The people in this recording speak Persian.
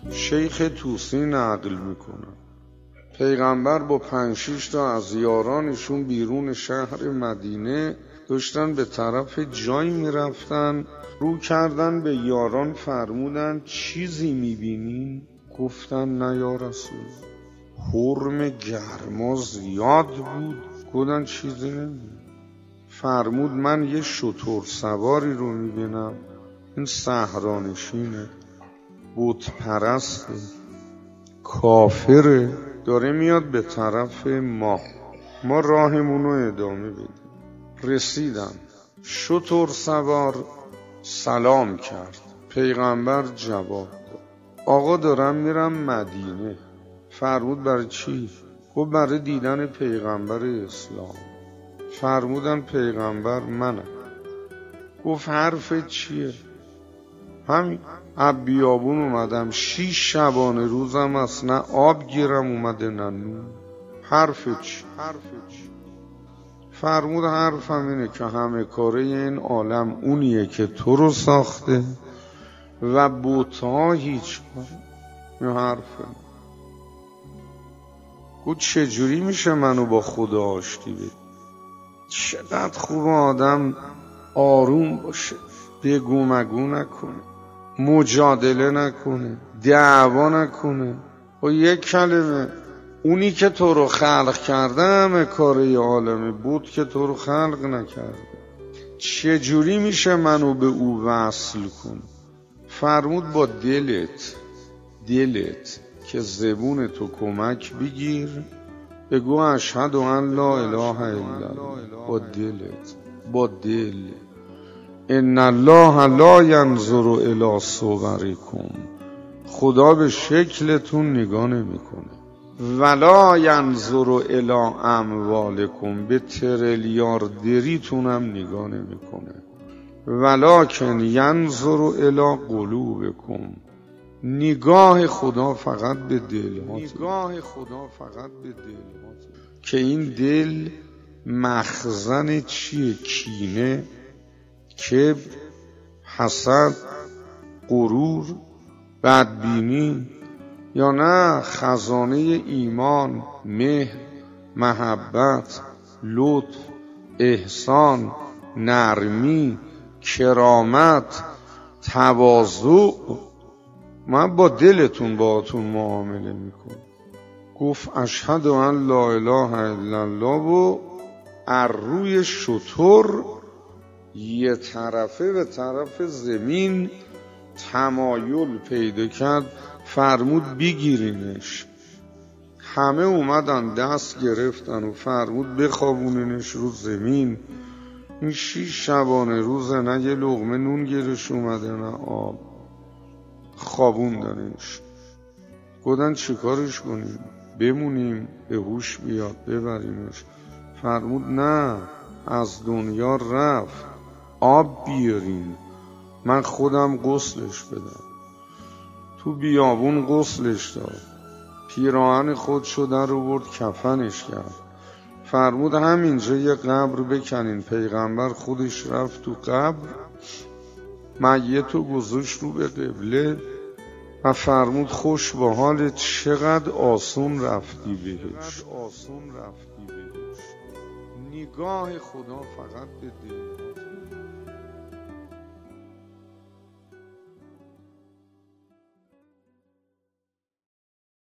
شیخ توسی نقل میکنه پیغمبر با 5-6 تا از یارانشون بیرون شهر مدینه داشتن به طرف جایی میرفتن، رو کردن به یاران فرمودن چیزی میبینین؟ گفتن نه یا رسول. حرم گرما زیاد بود، گفتن چیزی نمیبینم. فرمود من یه شتر سواری رو میبینم، این صحرانشینه، بت پرسته، کافره، داره میاد به طرف ما راهمون رو ادامه بدیم. رسیدم، شتر سوار سلام کرد، پیغمبر جواب داد آقا دارم میرم مدینه. فرمود برای چی؟ گفت برای دیدن پیغمبر اسلام. فرمودن پیغمبر منم. گفت حرفت چیه؟ همین از بیابون اومدم، 6 شبانه روزم است، نه آب گیرم اومده نه نون. حرفت چی؟ فرمود حرفم اینه که همه کاره این عالم اونیه که تو رو ساخته و بت‌ها هیچ کار. این حرفه. گفت چجوری میشه منو با خدا آشتی بدی؟ چقدر خوب آدم آروم باشه، بگو مگو نکنه، مجادله نکنه، دعوا نکنه، با یک کلمه اونی که تو رو خلق کرده همه کاره عالمه، بود که تو رو خلق نکرده، چجوری میشه منو به او وصل کن؟ فرمود با دلت که زبون تو کمک بگیر، بگو اشهد ان لا اله الا الله. با دل ان الله لا ینظر الی صورکم، خدا به شکلتون نگاه نمیکنه، ولا ینظر الی اموالکم، به تریلیاردریتون هم نگاه نمیکنه، ولکن ینظر الی قلوبکم، نگاه خدا فقط به دل‌هاست، که این دل مخزن چیه؟ کینه، کبر، حسد، غرور، بدبینی، یا نه خزانه ایمان، مهر، محبت، لطف، احسان، نرمی، کرامت، تواضع. من با دلتون باهاتون معامله میکنم. گفت اشهد ان لا اله الا الله و روی شتر یه طرفه به طرف زمین تمایل پیدا کرد. فرمود بگیرینش. همه اومدن دست گرفتن و فرمود بخوابونینش رو زمین. این 6 شبانه روزه، نه یه لقمه نون گیرش اومده نه آب. خوابوندنش. گفتن چیکارش کنیم؟ بمونیم به هوش بیاد ببریمش؟ فرمود نه، از دنیا رفت، آب بیارین، من خودم غسلش بدم. تو بیابون غسلش داد، پیراهن خودشو در آورد کفنش کرد. فرمود همینجا یه قبر بکنین. پیغمبر خودش رفت تو قبر، میتو گذاشت رو به قبله و فرمود خوش به حالت، چقدر آسون رفتی بهش. نگاه خدا فقط به دل.